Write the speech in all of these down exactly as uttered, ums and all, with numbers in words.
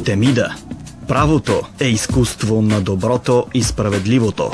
Темида. Правото е изкуство на доброто и справедливото.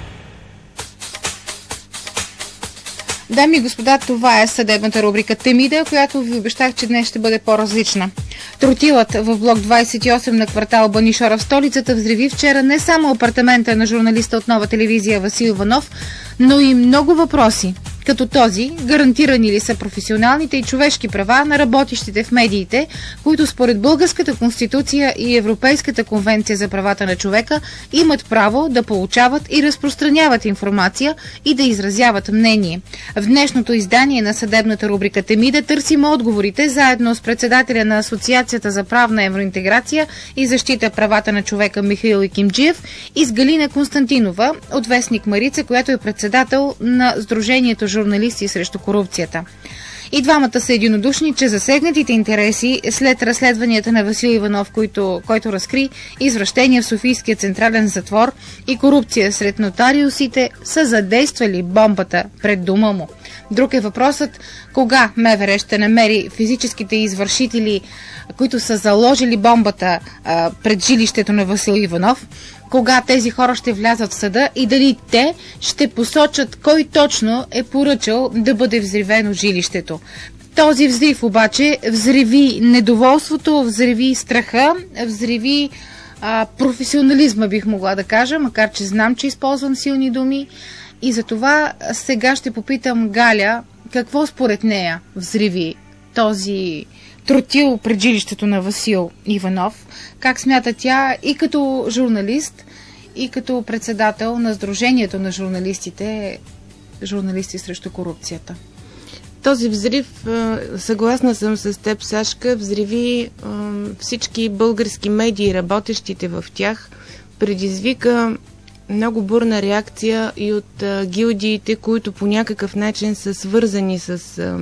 Дами и господа, това е съдебната рубрика Темида, която ви обещах, че днес ще бъде по-различна. Тротилът в блок двадесет и осем на квартал Банишора в столицата взриви вчера не само апартамента на журналиста от Нова телевизия Васил Иванов, но и много въпроси, като този, гарантирани ли са професионалните и човешки права на работещите в медиите, които според Българската конституция и Европейската конвенция за правата на човека имат право да получават и разпространяват информация и да изразяват мнение. В днешното издание на съдебната рубрика Темида търсим отговорите заедно с председателя на Асоциацията за правна евроинтеграция и защита правата на човека Михаил Икимджиев и с Галина Константинова от вестник Марица, която е председател на Сдружението журналисти срещу корупцията. И двамата са единодушни, че засегнатите интереси след разследванията на Васил Иванов, който, който разкри извращения в Софийския централен затвор и корупция сред нотариусите, са задействали бомбата пред дома му. Друг е въпросът кога МВР ще намери физическите извършители, които са заложили бомбата а, пред жилището на Васил Иванов, кога тези хора ще влязат в съда и дали те ще посочат кой точно е поръчал да бъде взривено жилището. Този взрив обаче взриви недоволството, взриви страха, взриви а, професионализма, бих могла да кажа, макар че знам, че използвам силни думи. И затова сега ще попитам Галя какво според нея взриви този тротил пред жилището на Васил Иванов. Как смята тя и като журналист, и като председател на Сдружението на журналистите, журналисти срещу корупцията? Този взрив, съгласна съм с теб, Сашка, взриви всички български медии, работещите в тях, предизвика много бурна реакция и от гилдиите, които по някакъв начин са свързани с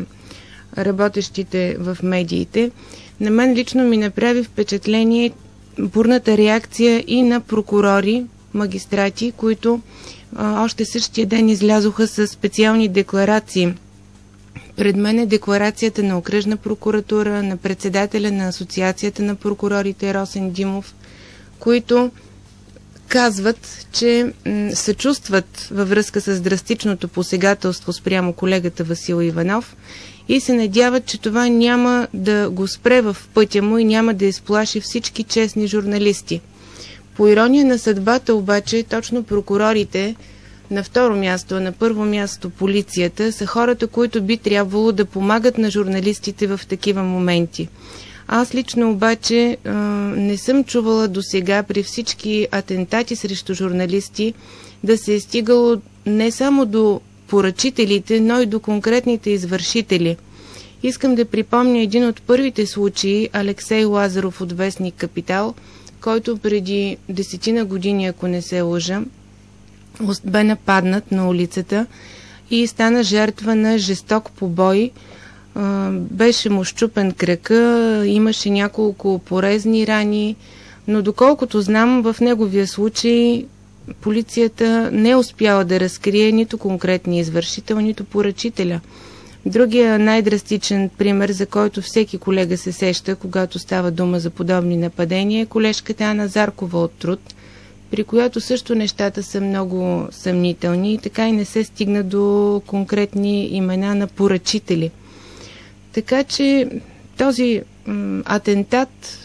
работещите в медиите. На мен лично ми направи впечатление бурната реакция и на прокурори, магистрати, които а, още същия ден излязоха с специални декларации. Пред мен е декларацията на Окръжна прокуратура, на председателя на Асоциацията на прокурорите Росен Димов, които казват, че м, съчувстват във връзка с драстичното посегателство спрямо колегата Васил Иванов и се надяват, че това няма да го спре в пътя му и няма да изплаши всички честни журналисти. По ирония на съдбата обаче, точно прокурорите, на второ място, а на първо място полицията, са хората, които би трябвало да помагат на журналистите в такива моменти. Аз лично обаче а, не съм чувала досега при всички атентати срещу журналисти да се е стигало не само до поръчителите, но и до конкретните извършители. Искам да припомня един от първите случаи, Алексей Лазаров от вестник Капитал, който преди десетина години, ако не се лъжа, бе нападнат на улицата и стана жертва на жесток побой. Беше му щупен крака, имаше няколко порезни рани, но доколкото знам, в неговия случай полицията не е успяла да разкрие нито конкретния извършител, нито поръчителя. Другия най-драстичен пример, за който всеки колега се сеща, когато става дума за подобни нападения, е колежката Ана Заркова от Труд, при която също нещата са много съмнителни и така и не се стигна до конкретни имена на поръчители. Така че този м, атентат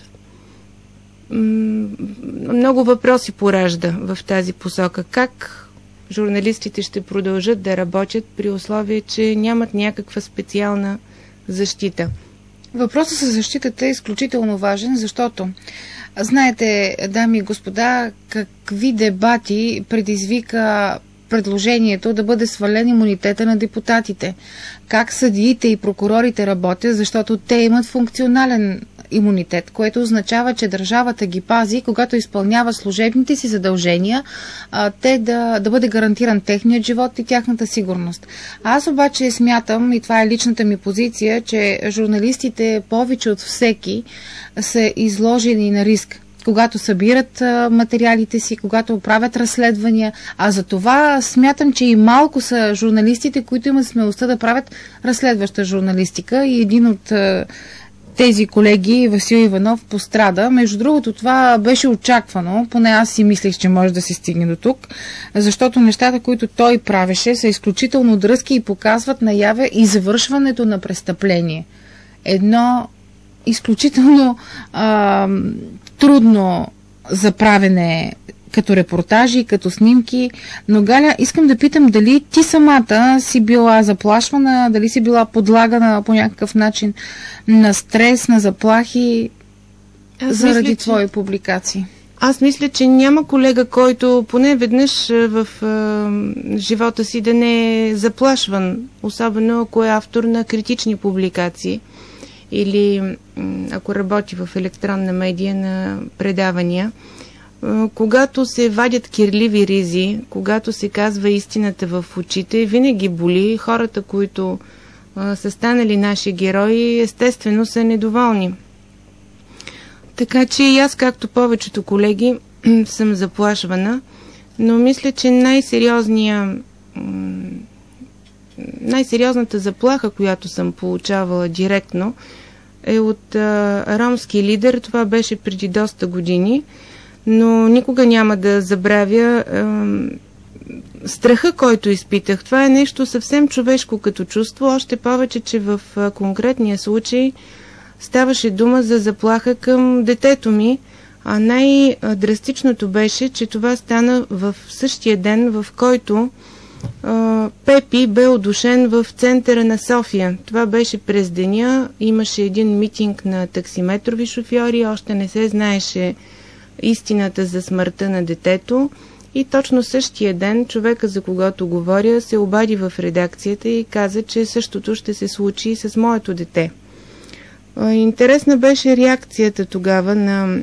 м, много въпроси поражда в тази посока. Как журналистите ще продължат да работят при условие, че нямат някаква специална защита? Въпросът с защитата е изключително важен, защото знаете, дами и господа, какви дебати предизвика предложението да бъде свален имунитета на депутатите. Как съдиите и прокурорите работят, защото те имат функционален имунитет, което означава, че държавата ги пази, когато изпълнява служебните си задължения, а, те да, да бъде гарантиран техният живот и тяхната сигурност. Аз обаче смятам, и това е личната ми позиция, че журналистите повече от всеки са изложени на риск, когато събират а, материалите си, когато правят разследвания. А за това смятам, че и малко са журналистите, които имат смелостта да правят разследваща журналистика, и един от а, тези колеги Васил Иванов пострада. Между другото, това беше очаквано, поне аз си мислех, че може да се стигне до тук, защото нещата, които той правеше, са изключително дръзки и показват наяве и завършването на престъпление. Едно изключително а, трудно за правене като репортажи, като снимки. Но, Галя, искам да питам дали ти самата си била заплашвана, дали си била подлагана по някакъв начин на стрес, на заплахи Аз заради мисля, твои че... публикации. Аз мисля, че няма колега, който поне веднъж в е, живота си да не е заплашван, особено ако е автор на критични публикации или ако работи в електронна медия на предавания. Когато се вадят кирливи ризи, когато се казва истината в очите, винаги боли. Хората, които а, са станали наши герои, естествено са недоволни. Така че и аз, както повечето колеги, съм заплашвана, но мисля, че най-сериозния, най-сериозната заплаха, която съм получавала директно, е от а, ромски лидер. Това беше преди доста години. Но никога няма да забравя е, страха, който изпитах. Това е нещо съвсем човешко като чувство, още повече, че в е, конкретния случай ставаше дума за заплаха към детето ми, а най-драстичното беше, че това стана в същия ден, в който е, Пепи бе удушен в центъра на София. Това беше през деня, имаше един митинг на таксиметрови шофьори, още не се знаеше истината за смъртта на детето и точно същия ден човека, за когото говоря, се обади в редакцията и каза, че същото ще се случи и с моето дете. Интересна беше реакцията тогава на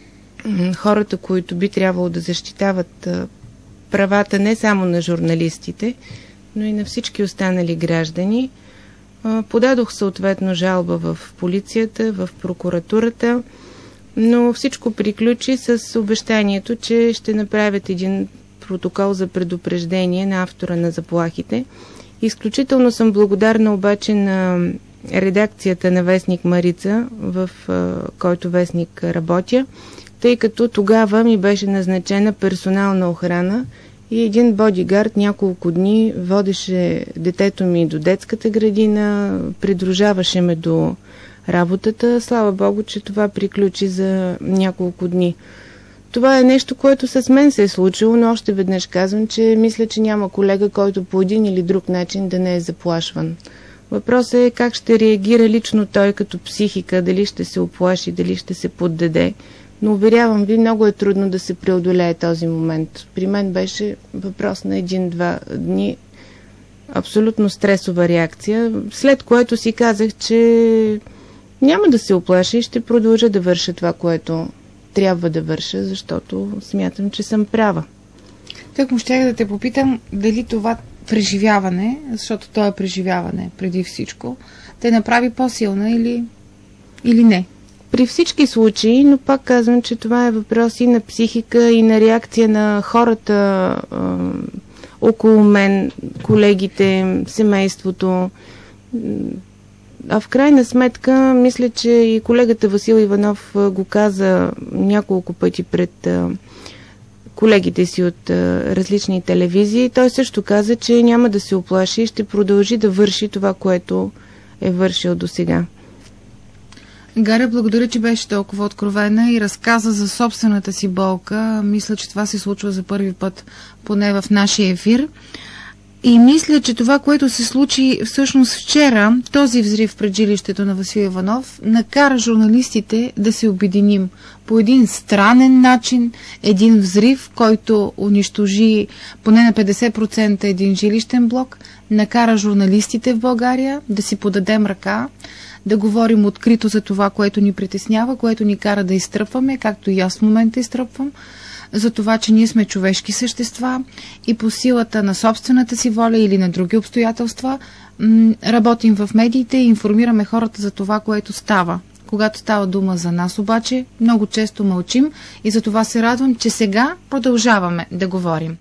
хората, които би трябвало да защитават правата не само на журналистите, но и на всички останали граждани. Подадох съответно жалба в полицията, в прокуратурата, но всичко приключи с обещанието, че ще направят един протокол за предупреждение на автора на заплахите. Изключително съм благодарна обаче на редакцията на вестник Марица, в който вестник работя, тъй като тогава ми беше назначена персонална охрана и един бодигард няколко дни водеше детето ми до детската градина, придружаваше ме до работата. Слава Богу, че това приключи за няколко дни. Това е нещо, което с мен се е случило, но още веднъж казвам, че мисля, че няма колега, който по един или друг начин да не е заплашван. Въпросът е как ще реагира лично той като психика, дали ще се оплаши, дали ще се поддаде. Но уверявам ви, много е трудно да се преодолее този момент. При мен беше въпрос на един-два дни абсолютно стресова реакция, след което си казах, че няма да се оплаша и ще продължа да върша това, което трябва да върша, защото смятам, че съм права. Так му щях да те попитам дали това преживяване, защото то е преживяване преди всичко, те направи по-силна или, или не? При всички случаи, но пак казвам, че това е въпрос и на психика, и на реакция на хората а, около мен, колегите, семейството. А в крайна сметка, мисля, че и колегата Васил Иванов го каза няколко пъти пред а, колегите си от а, различни телевизии. Той също каза, че няма да се оплаши и ще продължи да върши това, което е вършил досега. Галя, благодаря, че беше толкова откровена и разказа за собствената си болка. Мисля, че това се случва за първи път, поне в нашия ефир. И мисля, че това, което се случи всъщност вчера, този взрив пред жилището на Васил Иванов, накара журналистите да се обединим по един странен начин, един взрив, който унищожи поне на петдесет процента един жилищен блок, накара журналистите в България да си подадем ръка, да говорим открито за това, което ни притеснява, което ни кара да изтръпваме, както и аз в момента изтръпвам, за това, че ние сме човешки същества и по силата на собствената си воля или на други обстоятелства работим в медиите и информираме хората за това, което става. Когато става дума за нас обаче, много често мълчим и за това се радвам, че сега продължаваме да говорим.